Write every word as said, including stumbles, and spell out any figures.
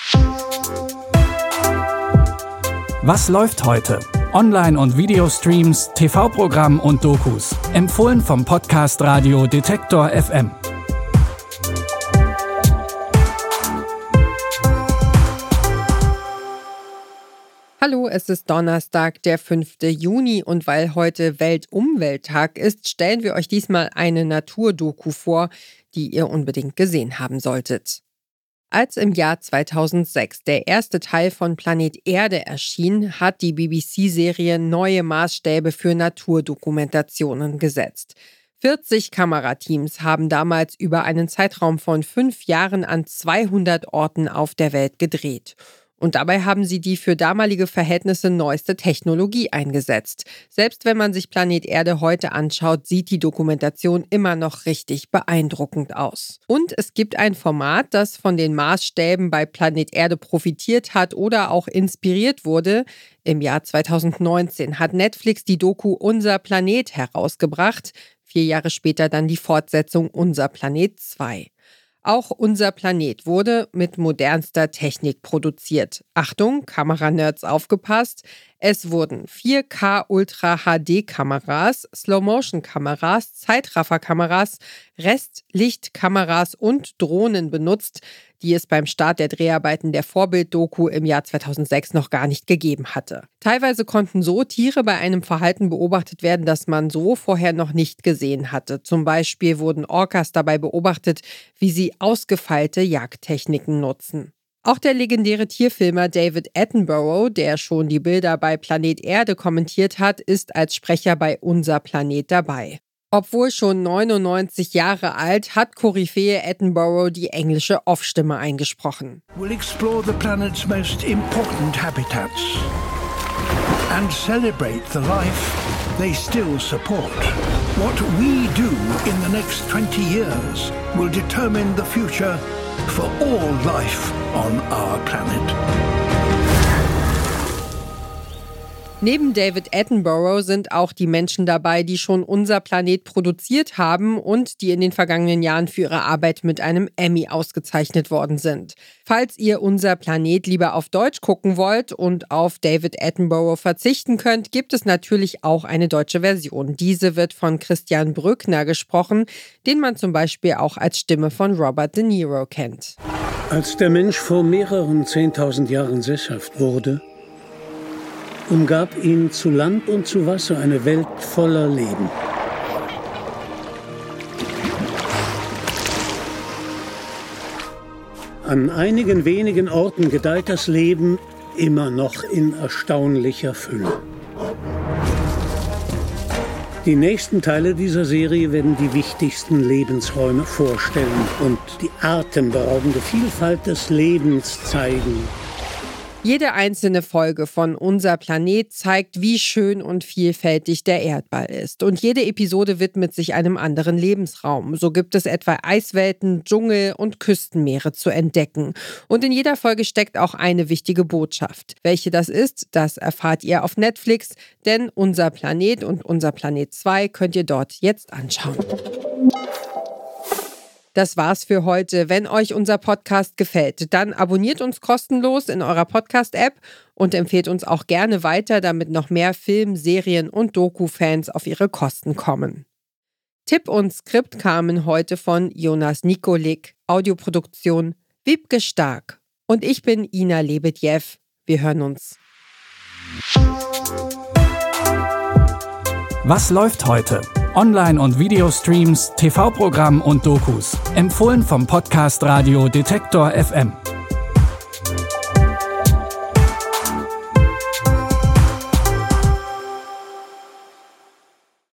Was läuft heute? Online- und Videostreams, T V-Programm und Dokus. Empfohlen vom Podcast Radio Detektor F M. Hallo, es ist Donnerstag, der fünfte Juni, und weil heute Weltumwelttag ist, stellen wir euch diesmal eine Naturdoku vor, die ihr unbedingt gesehen haben solltet. Als im Jahr zweitausendsechs der erste Teil von Planet Erde erschien, hat die B B C-Serie neue Maßstäbe für Naturdokumentationen gesetzt. vierzig Kamerateams haben damals über einen Zeitraum von fünf Jahren an zweihundert Orten auf der Welt gedreht. Und dabei haben sie die für damalige Verhältnisse neueste Technologie eingesetzt. Selbst wenn man sich Planet Erde heute anschaut, sieht die Dokumentation immer noch richtig beeindruckend aus. Und es gibt ein Format, das von den Maßstäben bei Planet Erde profitiert hat oder auch inspiriert wurde. Im Jahr zweitausendneunzehn hat Netflix die Doku Unser Planet herausgebracht. Vier Jahre später dann die Fortsetzung Unser Planet zwei. Auch Unser Planet wurde mit modernster Technik produziert. Achtung, Kameranerds aufgepasst. Es wurden vier K Ultra H D Kameras, Slow-Motion-Kameras, Zeitraffer-Kameras, Restlichtkameras und Drohnen benutzt, die es beim Start der Dreharbeiten der Vorbild-Doku im Jahr zweitausendsechs noch gar nicht gegeben hatte. Teilweise konnten so Tiere bei einem Verhalten beobachtet werden, das man so vorher noch nicht gesehen hatte. Zum Beispiel wurden Orcas dabei beobachtet, wie sie ausgefeilte Jagdtechniken nutzen. Auch der legendäre Tierfilmer David Attenborough, der schon die Bilder bei Planet Erde kommentiert hat, ist als Sprecher bei Unser Planet dabei. Obwohl schon neunundneunzig Jahre alt, hat Koryphäe Attenborough die englische Off-Stimme eingesprochen. We'll explore the planet's most important habitats and celebrate the life they still support. What we do in the next twenty years will determine the future for all life on our planet. Neben David Attenborough sind auch die Menschen dabei, die schon Unser Planet produziert haben und die in den vergangenen Jahren für ihre Arbeit mit einem Emmy ausgezeichnet worden sind. Falls ihr Unser Planet lieber auf Deutsch gucken wollt und auf David Attenborough verzichten könnt, gibt es natürlich auch eine deutsche Version. Diese wird von Christian Brückner gesprochen, den man zum Beispiel auch als Stimme von Robert De Niro kennt. Als der Mensch vor mehreren zehntausend Jahren sesshaft wurde, umgab ihn zu Land und zu Wasser eine Welt voller Leben. An einigen wenigen Orten gedeiht das Leben immer noch in erstaunlicher Fülle. Die nächsten Teile dieser Serie werden die wichtigsten Lebensräume vorstellen und die atemberaubende Vielfalt des Lebens zeigen. Jede einzelne Folge von Unser Planet zeigt, wie schön und vielfältig der Erdball ist. Und jede Episode widmet sich einem anderen Lebensraum. So gibt es etwa Eiswelten, Dschungel und Küstenmeere zu entdecken. Und in jeder Folge steckt auch eine wichtige Botschaft. Welche das ist, das erfahrt ihr auf Netflix, denn Unser Planet und Unser Planet zwei könnt ihr dort jetzt anschauen. Das war's für heute. Wenn euch unser Podcast gefällt, dann abonniert uns kostenlos in eurer Podcast-App und empfehlt uns auch gerne weiter, damit noch mehr Film-, Serien- und Doku-Fans auf ihre Kosten kommen. Tipp und Skript kamen heute von Jonas Nikolik, Audioproduktion Wiebke Stark. Und ich bin Ina Lebedjew. Wir hören uns. Was läuft heute? Online- und Videostreams, T V-Programm und Dokus. Empfohlen vom Podcast Radio Detektor F M.